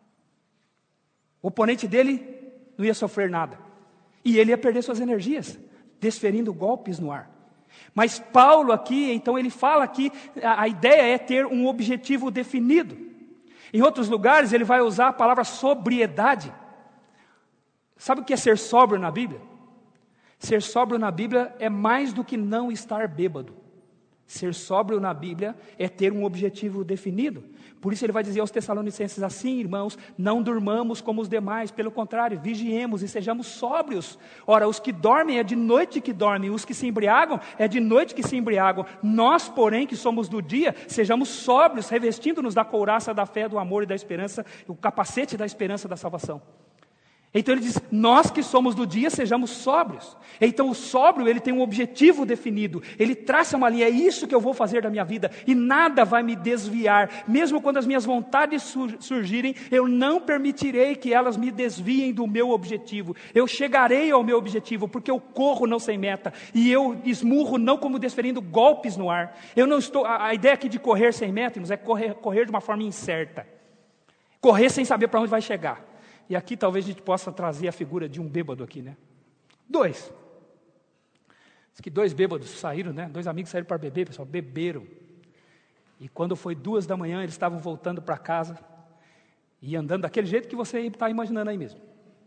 O oponente dele não ia sofrer nada. E ele ia perder suas energias, desferindo golpes no ar. Mas Paulo aqui, então ele fala que a ideia é ter um objetivo definido. Em outros lugares ele vai usar a palavra sobriedade. Sabe o que é ser sóbrio na Bíblia? Ser sóbrio na Bíblia é mais do que não estar bêbado. Ser sóbrio na Bíblia é ter um objetivo definido. Por isso ele vai dizer aos Tessalonicenses assim: irmãos, não durmamos como os demais, pelo contrário, vigiemos e sejamos sóbrios. Ora, os que dormem é de noite que dormem, os que se embriagam é de noite que se embriagam. Nós, porém, que somos do dia, sejamos sóbrios, revestindo-nos da couraça da fé, do amor e da esperança, o capacete da esperança da salvação. Então ele diz, nós que somos do dia, sejamos sóbrios. Então o sóbrio, ele tem um objetivo definido, ele traça uma linha, é isso que eu vou fazer da minha vida, e nada vai me desviar, mesmo quando as minhas vontades surgirem, eu não permitirei que elas me desviem do meu objetivo, eu chegarei ao meu objetivo, porque eu corro não sem meta, e eu esmurro não como desferindo golpes no ar, eu não estou, a ideia aqui de correr sem meta, irmãos, é correr de uma forma incerta, correr sem saber para onde vai chegar. E aqui talvez a gente possa trazer a figura de um bêbado aqui, né? Diz que 2 bêbados saíram, né? 2 amigos saíram para beber, pessoal, beberam. E quando foi 2 da manhã, eles estavam voltando para casa e andando daquele jeito que você está imaginando aí mesmo.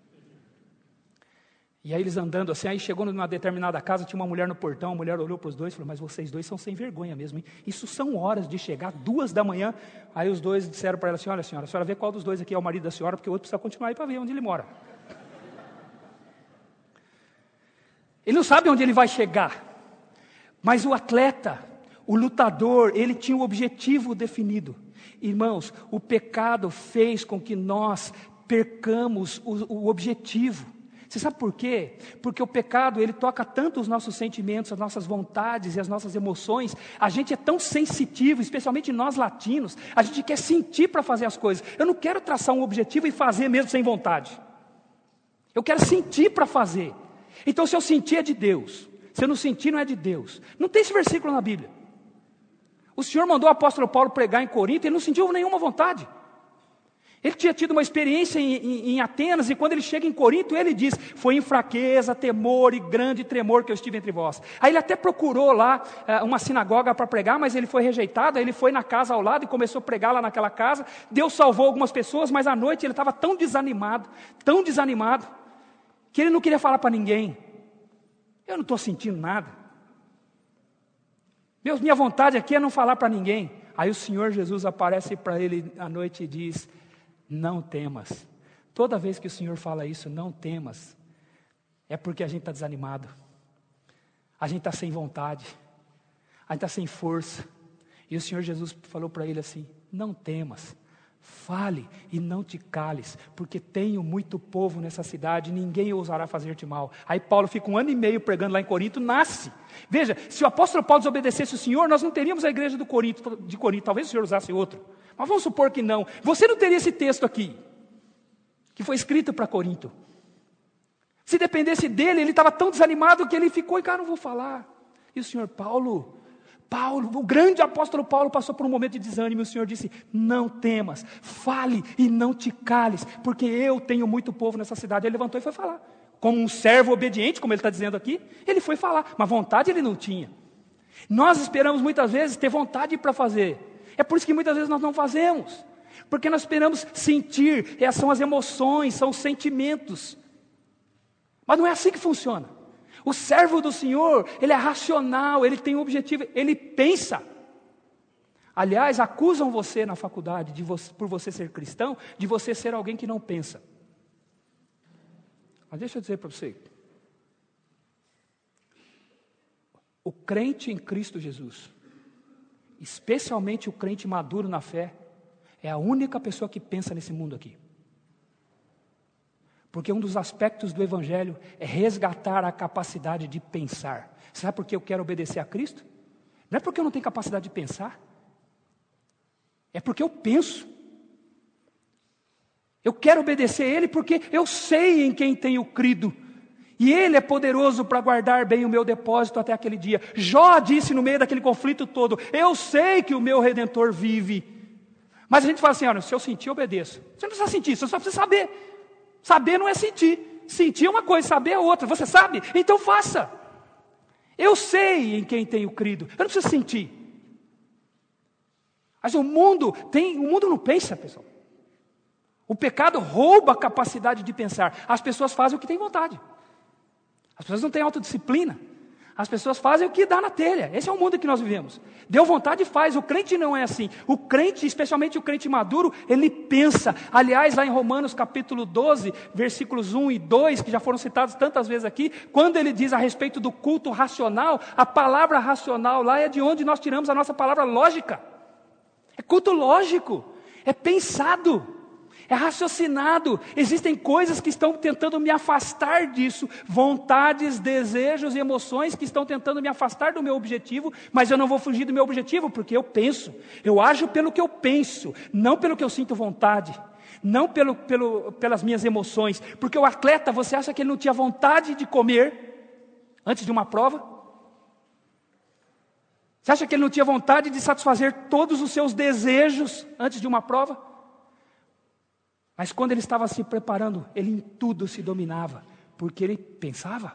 E aí eles andando assim, aí chegou numa determinada casa, tinha uma mulher no portão, a mulher olhou para os dois e falou, mas vocês dois são sem vergonha mesmo, hein? Isso são horas de chegar, 2 da manhã. Aí os dois disseram para ela assim, olha senhora, a senhora vê qual dos dois aqui é o marido da senhora, porque o outro precisa continuar aí para ver onde ele mora. Ele não sabe onde ele vai chegar, mas o atleta, o lutador, ele tinha um objetivo definido. Irmãos, o pecado fez com que nós percamos o objetivo. Você sabe por quê? Porque o pecado, ele toca tanto os nossos sentimentos, as nossas vontades e as nossas emoções. A gente é tão sensitivo, especialmente nós latinos. A gente quer sentir para fazer as coisas. Eu não quero traçar um objetivo e fazer mesmo sem vontade. Eu quero sentir para fazer. Então se eu sentir é de Deus. Se eu não sentir não é de Deus. Não tem esse versículo na Bíblia. O Senhor mandou o apóstolo Paulo pregar em Corinto e ele não sentiu nenhuma vontade. Ele tinha tido uma experiência em Atenas, e quando ele chega em Corinto, ele diz, foi em fraqueza, temor e grande tremor que eu estive entre vós. Aí ele até procurou lá uma sinagoga para pregar, mas ele foi rejeitado, aí ele foi na casa ao lado e começou a pregar lá naquela casa. Deus salvou algumas pessoas, mas à noite ele estava tão desanimado, que ele não queria falar para ninguém. Eu não estou sentindo nada. Minha vontade aqui é não falar para ninguém. Aí o Senhor Jesus aparece para ele à noite e diz, não temas. Toda vez que o Senhor fala isso, não temas, é porque a gente está desanimado, a gente está sem vontade, a gente está sem força. E o Senhor Jesus falou para ele assim, não temas, fale e não te cales, porque tenho muito povo nessa cidade, ninguém ousará fazer-te mal. Aí Paulo fica 1 ano e meio pregando lá em Corinto, nasce. Veja, se o apóstolo Paulo desobedecesse o Senhor, nós não teríamos a igreja de Corinto, talvez o Senhor usasse outro. Mas vamos supor que não. Você não teria esse texto aqui, que foi escrito para Corinto. Se dependesse dele, ele estava tão desanimado que ele ficou, e cara, não vou falar. E o Senhor, Paulo, o grande apóstolo Paulo passou por um momento de desânimo, e o Senhor disse, não temas, fale e não te cales, porque eu tenho muito povo nessa cidade. Ele levantou e foi falar. Como um servo obediente, como ele está dizendo aqui, ele foi falar, mas vontade ele não tinha. Nós esperamos muitas vezes ter vontade para fazer. É por isso que muitas vezes nós não fazemos, porque nós esperamos sentir, são as emoções, são os sentimentos, mas não é assim que funciona. O servo do Senhor, ele é racional, ele tem um objetivo, ele pensa. Aliás, acusam você na faculdade, por você ser cristão, de você ser alguém que não pensa. Mas deixa eu dizer para você, o crente em Cristo Jesus, especialmente o crente maduro na fé, é a única pessoa que pensa nesse mundo aqui. Porque um dos aspectos do Evangelho é resgatar a capacidade de pensar. Sabe por que eu quero obedecer a Cristo? Não é porque eu não tenho capacidade de pensar. É porque eu penso. Eu quero obedecer a Ele porque eu sei em quem tenho crido. E Ele é poderoso para guardar bem o meu depósito até aquele dia. Jó disse no meio daquele conflito todo, eu sei que o meu Redentor vive. Mas a gente fala assim, olha, se eu sentir, eu obedeço. Você não precisa sentir, você só precisa saber. Saber não é sentir. Sentir é uma coisa, saber é outra. Você sabe? Então faça. Eu sei em quem tenho crido. Eu não preciso sentir. Mas o mundo não pensa, pessoal. O pecado rouba a capacidade de pensar. As pessoas fazem o que têm vontade. As pessoas não têm autodisciplina. As pessoas fazem o que dá na telha. Esse é o mundo que nós vivemos. Deu vontade e faz. O crente não é assim. O crente, especialmente o crente maduro, ele pensa. Aliás, lá em Romanos capítulo 12, versículos 1 e 2, que já foram citados tantas vezes aqui, quando ele diz a respeito do culto racional, a palavra racional lá é de onde nós tiramos a nossa palavra lógica. É culto lógico. É pensado. É raciocinado. Existem coisas que estão tentando me afastar disso. Vontades, desejos e emoções que estão tentando me afastar do meu objetivo. Mas eu não vou fugir do meu objetivo porque eu penso. Eu ajo pelo que eu penso. Não pelo que eu sinto vontade. Não pelas minhas emoções. Porque o atleta, você acha que ele não tinha vontade de comer antes de uma prova? Você acha que ele não tinha vontade de satisfazer todos os seus desejos antes de uma prova? Mas quando ele estava se preparando, ele em tudo se dominava, porque ele pensava.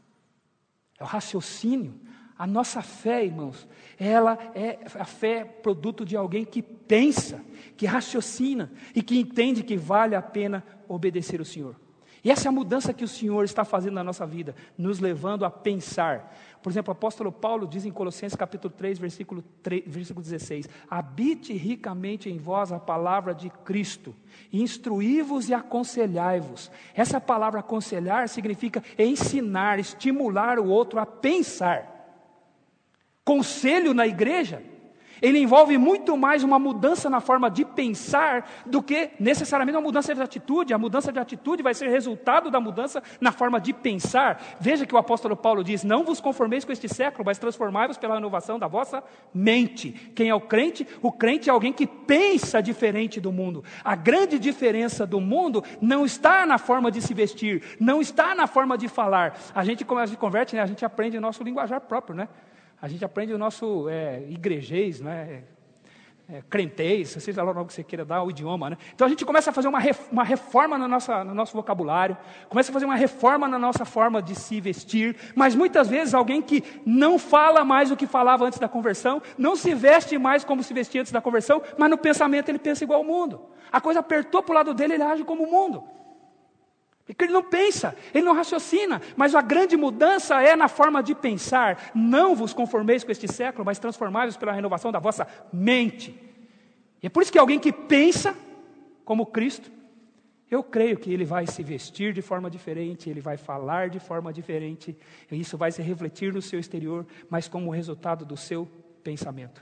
É o raciocínio. A nossa fé, irmãos, ela é a fé produto de alguém que pensa, que raciocina e que entende que vale a pena obedecer o Senhor. E essa é a mudança que o Senhor está fazendo na nossa vida, nos levando a pensar. Por exemplo, o apóstolo Paulo diz em Colossenses capítulo 3, versículo 16, habite ricamente em vós a palavra de Cristo, instruí-vos e aconselhai-vos. Essa palavra aconselhar significa ensinar, estimular o outro a pensar. Conselho na igreja, ele envolve muito mais uma mudança na forma de pensar do que necessariamente uma mudança de atitude. A mudança de atitude vai ser resultado da mudança na forma de pensar. Veja que o apóstolo Paulo diz, não vos conformeis com este século, mas transformai-vos pela renovação da vossa mente. Quem é o crente? O crente é alguém que pensa diferente do mundo. A grande diferença do mundo não está na forma de se vestir, não está na forma de falar. A gente, quando a gente converte, né, a gente aprende o nosso linguajar próprio, né? A gente aprende o nosso igrejês, né? Crentez, seja lá o nome que você queira dar, o idioma, né? Então a gente começa a fazer uma reforma no nosso vocabulário, começa a fazer uma reforma na nossa forma de se vestir, mas muitas vezes alguém que não fala mais o que falava antes da conversão, não se veste mais como se vestia antes da conversão, mas no pensamento ele pensa igual ao mundo. A coisa apertou para o lado dele, ele age como o mundo. Porque ele não pensa, ele não raciocina, mas a grande mudança é na forma de pensar. Não vos conformeis com este século, mas transformai-vos pela renovação da vossa mente. E é por isso que alguém que pensa como Cristo, eu creio que ele vai se vestir de forma diferente, ele vai falar de forma diferente, e isso vai se refletir no seu exterior, mas como resultado do seu pensamento.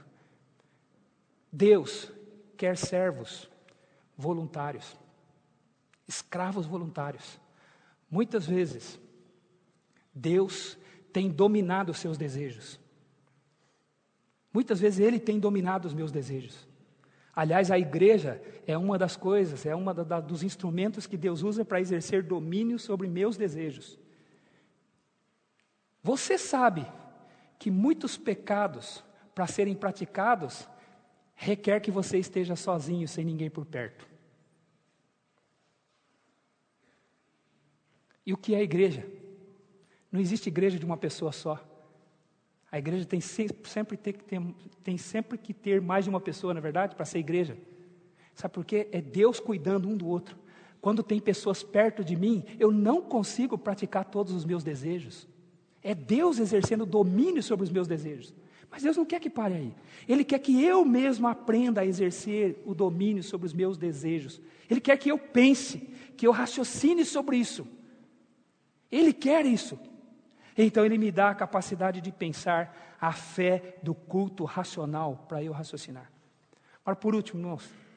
Deus quer servos voluntários. Escravos voluntários. Muitas vezes, Deus tem dominado os seus desejos. Muitas vezes Ele tem dominado os meus desejos. Aliás, a igreja é uma das coisas, é uma dos instrumentos que Deus usa para exercer domínio sobre meus desejos. Você sabe que muitos pecados, para serem praticados, requer que você esteja sozinho, sem ninguém por perto. E o que é a igreja? Não existe igreja de uma pessoa só. A igreja tem sempre que ter mais de uma pessoa, na verdade, para ser igreja. Sabe por quê? É Deus cuidando um do outro. Quando tem pessoas perto de mim, eu não consigo praticar todos os meus desejos. É Deus exercendo domínio sobre os meus desejos. Mas Deus não quer que pare aí. Ele quer que eu mesmo aprenda a exercer o domínio sobre os meus desejos. Ele quer que eu pense, que eu raciocine sobre isso. Ele quer isso. Então Ele me dá a capacidade de pensar a fé do culto racional para eu raciocinar. Agora, por último, irmãos,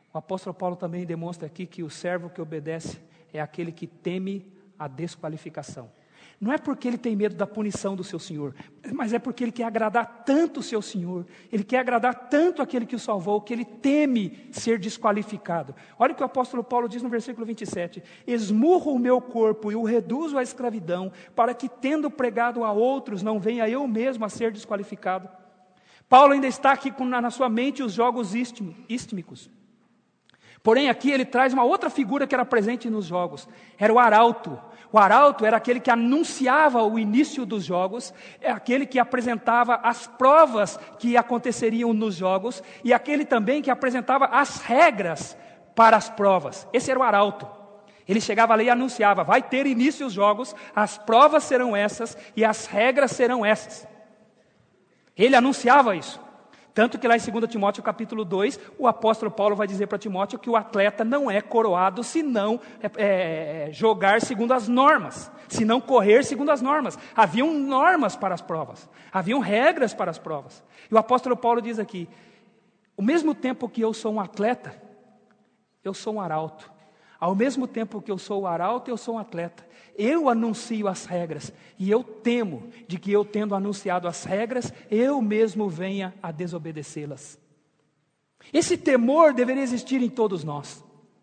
O apóstolo Paulo também demonstra aqui que o servo que obedece é aquele que teme a desqualificação. Não é porque ele tem medo da punição do seu Senhor, mas é porque ele quer agradar tanto o seu Senhor, ele quer agradar tanto aquele que o salvou, que ele teme ser desqualificado. Olha o que o apóstolo Paulo diz no versículo 27, esmurro o meu corpo e o reduzo à escravidão, para que tendo pregado a outros, não venha eu mesmo a ser desqualificado. Paulo ainda está aqui na sua mente os jogos istmicos. Porém aqui ele traz uma outra figura que era presente nos jogos, era o arauto. O arauto era aquele que anunciava o início dos jogos, é aquele que apresentava as provas que aconteceriam nos jogos, e aquele também que apresentava as regras para as provas. Esse era o arauto. Ele chegava ali e anunciava, vai ter início os jogos, as provas serão essas e as regras serão essas. Ele anunciava isso. Tanto que lá em 2 Timóteo capítulo 2, o apóstolo Paulo vai dizer para Timóteo que o atleta não é coroado se não jogar segundo as normas, se não correr segundo as normas. Haviam normas para as provas, haviam regras para as provas. E o apóstolo Paulo diz aqui, ao mesmo tempo que eu sou um atleta, eu sou um arauto. Ao mesmo tempo que eu sou o arauto, eu sou um atleta. Eu anuncio as regras e eu temo de que eu tendo anunciado as regras, eu mesmo venha a desobedecê-las. Esse temor deveria existir em todos nós.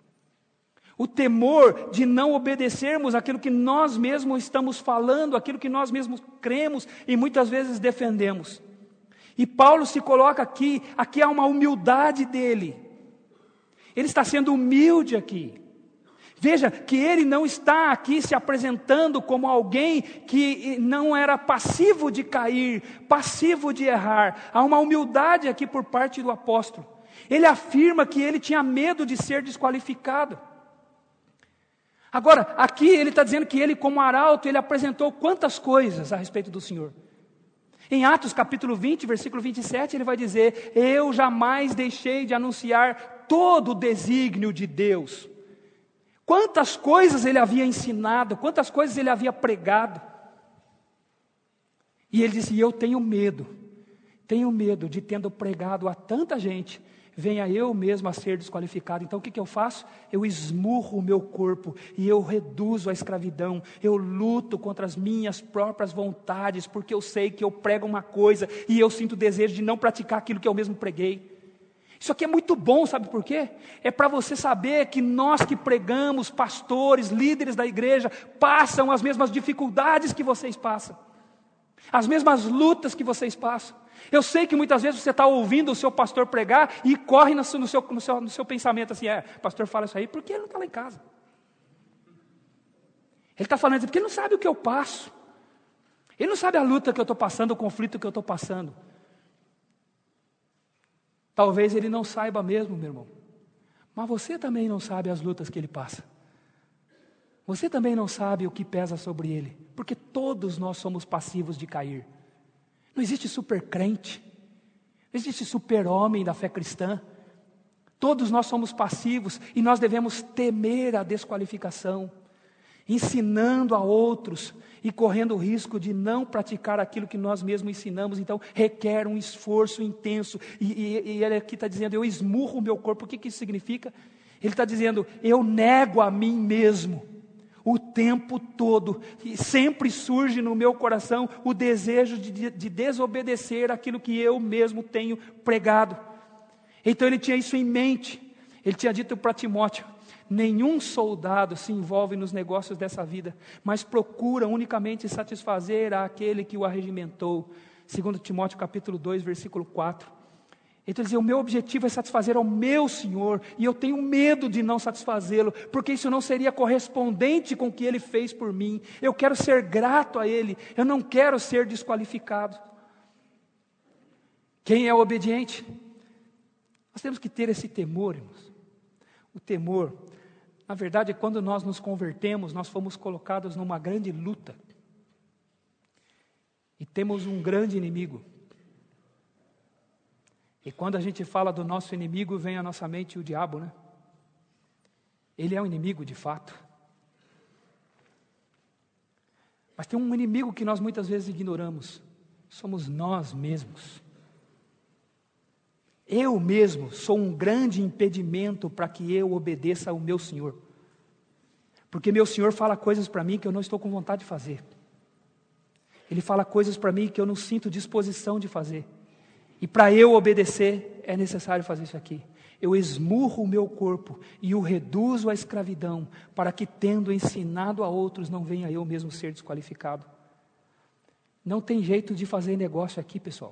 O temor de não obedecermos aquilo que nós mesmos estamos falando, aquilo que nós mesmos cremos e muitas vezes defendemos. E Paulo se coloca aqui há uma humildade dele. Ele está sendo humilde aqui. Veja que ele não está aqui se apresentando como alguém que não era passivo de cair, passivo de errar. Há uma humildade aqui por parte do apóstolo. Ele afirma que ele tinha medo de ser desqualificado. Agora, aqui ele está dizendo que ele, como arauto, ele apresentou quantas coisas a respeito do Senhor. Em Atos capítulo 20, versículo 27, ele vai dizer, eu jamais deixei de anunciar todo o desígnio de Deus. Quantas coisas ele havia ensinado, quantas coisas ele havia pregado. E ele disse, eu tenho medo de tendo pregado a tanta gente, venha eu mesmo a ser desqualificado. Então o que eu faço? Eu esmurro o meu corpo e eu reduzo a escravidão. Eu luto contra as minhas próprias vontades, porque eu sei que eu prego uma coisa e eu sinto desejo de não praticar aquilo que eu mesmo preguei. Isso aqui é muito bom, sabe por quê? É para você saber que nós que pregamos, pastores, líderes da igreja, passam as mesmas dificuldades que vocês passam, as mesmas lutas que vocês passam. Eu sei que muitas vezes você está ouvindo o seu pastor pregar e corre no seu pensamento assim, o pastor fala isso aí porque ele não está lá em casa. Ele está falando isso porque ele não sabe o que eu passo. Ele não sabe a luta que eu estou passando, o conflito que eu estou passando. Talvez ele não saiba mesmo, meu irmão. Mas você também não sabe as lutas que ele passa. Você também não sabe o que pesa sobre ele. Porque todos nós somos passivos de cair. Não existe super crente. Não existe super homem da fé cristã. Todos nós somos passivos e nós devemos temer a desqualificação. Ensinando a outros e correndo o risco de não praticar aquilo que nós mesmos ensinamos. Então requer um esforço intenso e ele aqui está dizendo, eu esmurro o meu corpo. O que isso significa? Ele está dizendo, eu nego a mim mesmo o tempo todo, e sempre surge no meu coração o desejo de desobedecer aquilo que eu mesmo tenho pregado. Então ele tinha isso em mente. Ele tinha dito para Timóteo, nenhum soldado se envolve nos negócios dessa vida, mas procura unicamente satisfazer aquele que o arregimentou. 2 Timóteo capítulo 2, versículo 4. Então ele dizia, o meu objetivo é satisfazer ao meu Senhor, e eu tenho medo de não satisfazê-lo, porque isso não seria correspondente com o que ele fez por mim. Eu quero ser grato a ele, eu não quero ser desqualificado. Quem é obediente? Nós temos que ter esse temor, irmãos. O temor, na verdade, quando nós nos convertemos, nós fomos colocados numa grande luta. E temos um grande inimigo. E quando a gente fala do nosso inimigo, vem à nossa mente o diabo, né? Ele é um inimigo de fato. Mas tem um inimigo que nós muitas vezes ignoramos. Somos nós mesmos. Eu mesmo sou um grande impedimento para que eu obedeça ao meu Senhor. Porque meu Senhor fala coisas para mim que eu não estou com vontade de fazer. Ele fala coisas para mim que eu não sinto disposição de fazer. E para eu obedecer, é necessário fazer isso aqui. Eu esmurro o meu corpo e o reduzo à escravidão, para que, tendo ensinado a outros, não venha eu mesmo ser desqualificado. Não tem jeito de fazer negócio aqui, pessoal.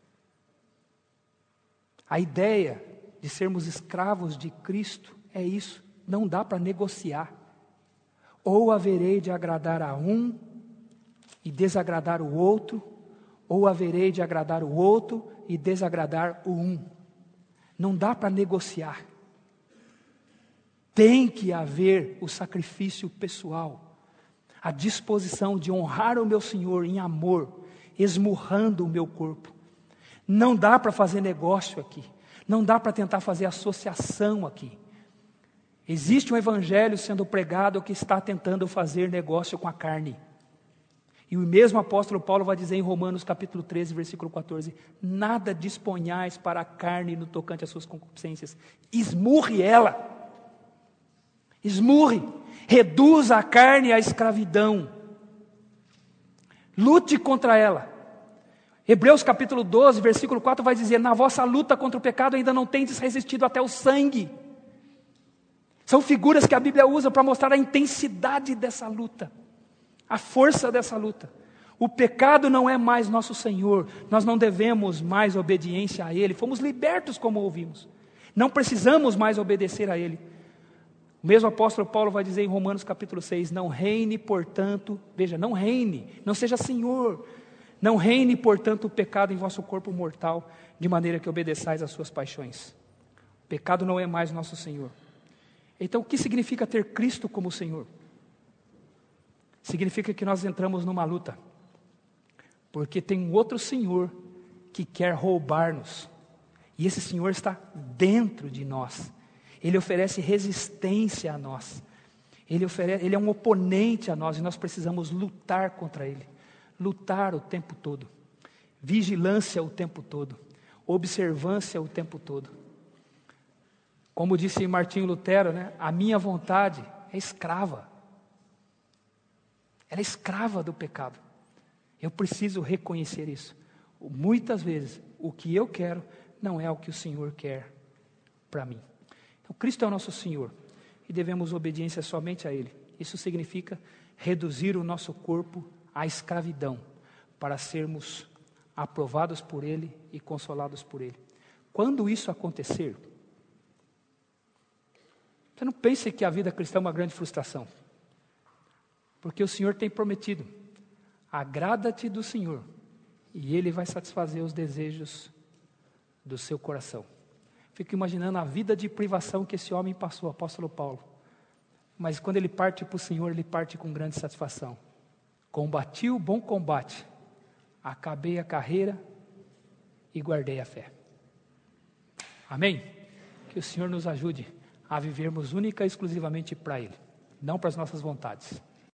A ideia de sermos escravos de Cristo é isso. Não dá para negociar. Ou haverei de agradar a um e desagradar o outro, ou haverei de agradar o outro e desagradar o um. Não dá para negociar. Tem que haver o sacrifício pessoal, a disposição de honrar o meu Senhor em amor, esmurrando o meu corpo. Não dá para fazer negócio aqui. Não dá para tentar fazer associação aqui. Existe um evangelho sendo pregado que está tentando fazer negócio com a carne. E o mesmo apóstolo Paulo vai dizer em Romanos capítulo 13, versículo 14, nada disponhais para a carne no tocante às suas concupiscências. Esmurre ela. Esmurre. Reduza a carne à escravidão. Lute contra ela. Hebreus capítulo 12, versículo 4 vai dizer, na vossa luta contra o pecado ainda não tendes resistido até o sangue. São figuras que a Bíblia usa para mostrar a intensidade dessa luta. A força dessa luta. O pecado não é mais nosso Senhor. Nós não devemos mais obediência a Ele. Fomos libertos como ouvimos. Não precisamos mais obedecer a Ele. O mesmo apóstolo Paulo vai dizer em Romanos capítulo 6, não reine, portanto, veja, não reine, não seja Senhor. Não reine, portanto, o pecado em vosso corpo mortal, de maneira que obedeçais às suas paixões. O pecado não é mais nosso Senhor. Então, o que significa ter Cristo como Senhor? Significa que nós entramos numa luta, porque tem um outro Senhor que quer roubar-nos, e esse Senhor está dentro de nós. Ele oferece resistência a nós, ele é um oponente a nós, e nós precisamos lutar contra ele, lutar o tempo todo, vigilância o tempo todo, observância o tempo todo. Como disse Martinho Lutero, né? A minha vontade é escrava. Ela é escrava do pecado. Eu preciso reconhecer isso. Muitas vezes, o que eu quero não é o que o Senhor quer para mim. Então, Cristo é o nosso Senhor e devemos obediência somente a Ele. Isso significa reduzir o nosso corpo à escravidão, para sermos aprovados por Ele e consolados por Ele. Quando isso acontecer, você não pense que a vida cristã é uma grande frustração. Porque o Senhor tem prometido, agrada-te do Senhor, e Ele vai satisfazer os desejos do seu coração. Fico imaginando a vida de privação que esse homem passou, o apóstolo Paulo. Mas quando ele parte para o Senhor, ele parte com grande satisfação. Combati o bom combate, acabei a carreira e guardei a fé. Amém? Que o Senhor nos ajude a vivermos única e exclusivamente para Ele, não para as nossas vontades.